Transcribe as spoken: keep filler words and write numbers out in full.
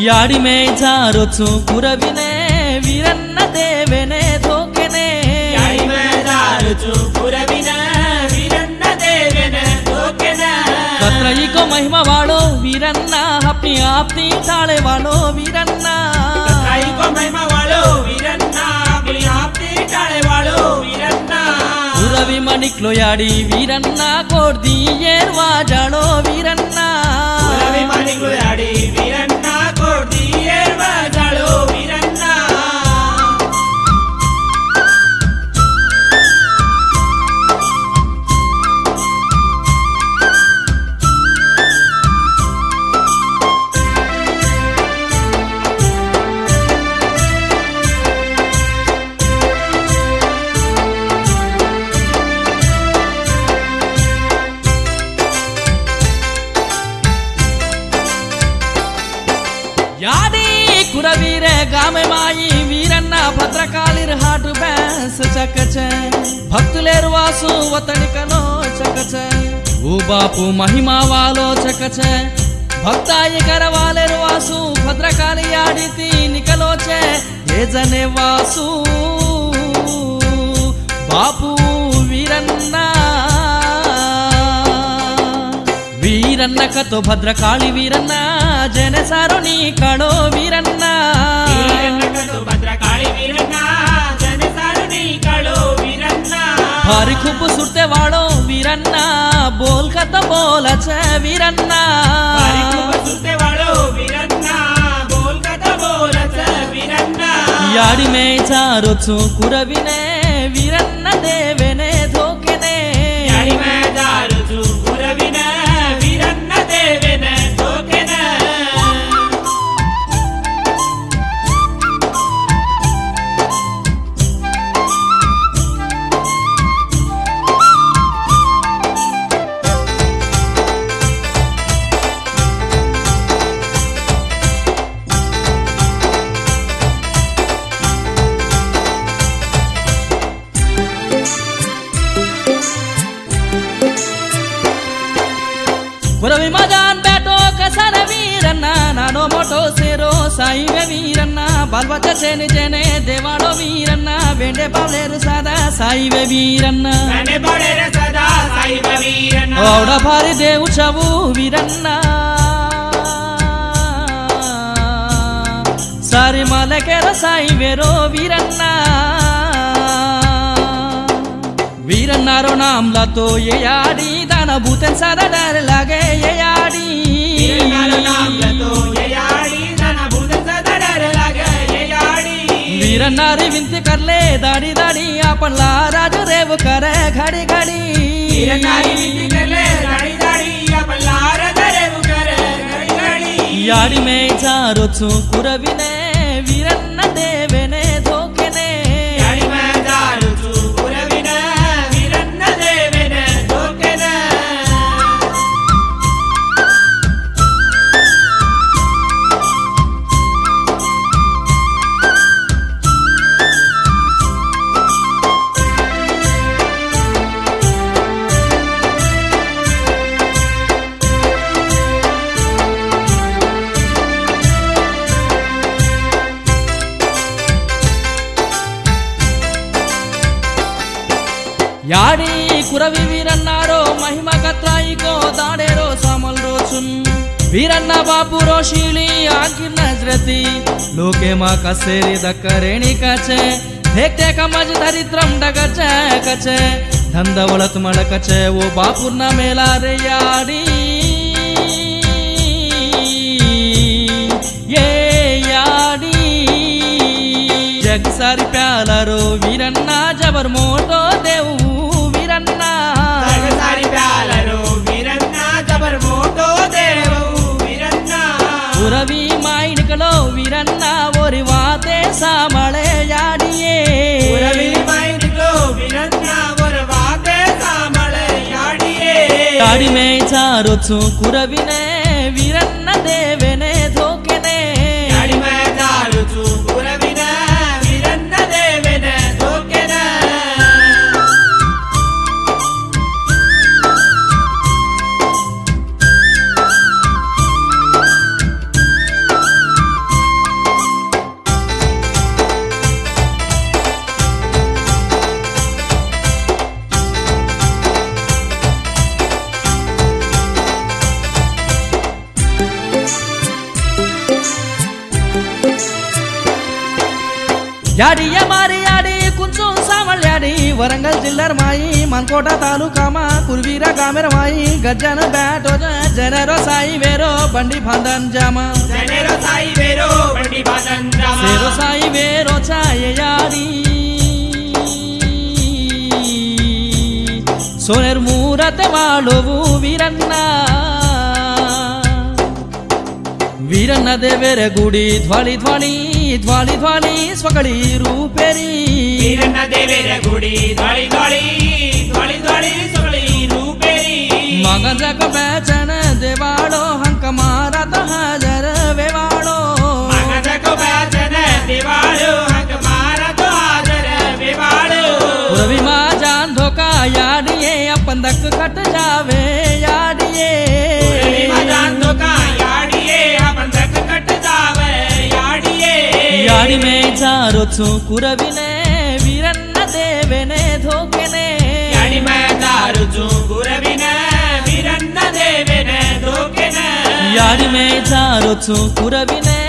याडी में जारो छु कुरविने वीरन्न देवेने धोकेने याडी में जारो छु कुरविने वीरन्न देवेने धोकेने कत्रई को महिमा वालो वीरन्न अपनी आपनी ताले वालो वीरन्न कत्रई को महिमा वालो वीरन्न अपनी आपनी ताले वालो वीरन्न कुरवि मनिक्लो याडी वीरन्न कोर्दी येर्वा जालो वीरन्न कुरवि मनिक्लो याडी वीरन्न यादी कुरवीरे गामे माई वीरन्न भद्रकालीर हाट बैस चकचे भक्तुलेर वासु वतनिकलो चकचे ओ बापू महिमा वालो चकचे भक्ताई करवालेर वासु भद्रकाली याडीती निकलोचे ये जने वासु बापू वीरन्न वीरन्न कतो भद्रकाली वीरन्न जने सारो नी काड़ो वीरन्न वीरन्न कतो भद्रकाली वीरन्न जने सारो नी काड़ो वीरन्न भारी खूब सुरते वाड़ो वीरन्न बोल कतो बोला छे वीरन्न भारी खूब सुरते वाड़ो वीरन्न बोल कतो बोला छे वीरन्न याडी में जारो छु कुरविने वीरन्न देवेने धोकेने याडी में जारो छु कुरविने कुरवि मदान बैठो कसन वीरन्न नानो मोटो सेरो साई वे वीरन्न बालबच्चा चेने चेने देवाड़ो वीरन्न बेंडे पालेर सदा साई वे वीरन्न बेंडे पालेर सदा साई वे वीरन्न औड़ा भारी देव चवु वीरन्न सारी माले केरो साई वेरो वीरन्न वीरन्नारो नाम लातो ये याडी दाना भूतन सादा डर लागे ये याडी वीरन्नारो नाम लातो ये याडी दाना भूतन सादा डर लागे ये याडी वीरन्नारी विनती कर ले दाड़ी दाड़ी आपन ला राजू रेव करे घड़ी घड़ी वीरन्नारी विनती कर ले दाड़ी दाड़ी आपन ला राजू रेव करे घड़ी घड़ी याडी में जारो छु कुरविने वीरन्न देवेने धोकेने याडी में जारो छु कुरविने याडी कुरवि वीरन्नारो महिमा कत्राई को दाड़ेरो सामल रोचुन वीरन्न बापू रोशीली आंखी नजरती लोके मा कसेरी दक्करेणी कचे देखते कमज दरिद्रम डगचे कचे धंदवलत मडकचे वो बापूर्ना मेला रे याडी ये याडी जग सारी प्यालारो वीरन्न जबर मोटो देव सारी प्यालारो वीरन्न जबर मोटो देव वीरन्न कुरवि माई निकलो वीरन्न ओरी वाते सामळे याडिये कुरवि माई निकलो वीरन्न ओरी वाते सामळे याडिये याडी में जारो छु कुरविने वीरन्न देवेने धोकेने याडी में जारो छु कुरविने वीरन्न देवेने धोकेने యాడియ మారి యాడి కుంచం సామల్యాడి వరంగల్ జిల్లర్ మాయి మన్కోట తాలూకామా కుర్వీర గామెర మాయి గజ్జన బ్యాటో జనరో సాయి వేరో బండి భాందన్ జామా జనరో సాయి వేరో బండి భాందన్ జామా సేరో సాయి వేరో ఛాయ యాడి సోనర్ మూరత వాళోవు వీరన్న వీరన్న ದೇವರ ಗುಡಿ ಧ್ವಳಿ ಧ್ವಳಿ ಧ್ವಳಿ ಧ್ವಳಿ ಸ್ವಕಳಿ ರೂಪೇರಿ వీరన్న ದೇವರ ಗುಡಿ ಧ್ವಳಿ ಧ್ವಳಿ ಧ್ವಳಿ ಧ್ವಳಿ ಸ್ವಕಳಿ ರೂಪೇರಿ ಮಗಜಕ ಬೇಚನ ದೇವಾಳೋ ಹಂಕ ಮಾರತ ಹಾಜರ ವೇವಾಳೋ ಮಗಜಕ ಬೇಚನ ದೇವಾಳೋ ಹಂಕ ಮಾರತ ಹಾಜರ ವೇವಾಳೋ ರವಿ ಮಾ ಜಾನ್ ಧೋಕಾ ಯಾಡಿಯೇ अपन दक कट जावे याडिये रवि मा जान धोका याडिये अपन दक कट जावे याडिये याडी में जारोचु कुरविने वीरन्न देवेने धोकेने याडी में जारोचु कुरविने वीरन्न देवेने धोकेने याडी में जारोचु कुरविने